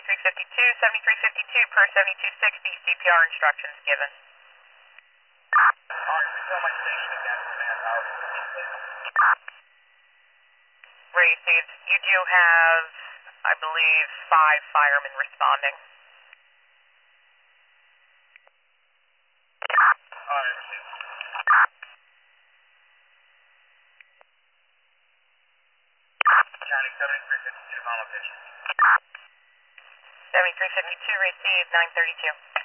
7352, 7352 per 7260, CPR instructions given. Alright, refill my station again for manpower. Received. You do have, I believe, 5 firemen responding. Alright, received. County 7352 on location. 7352 received, 932.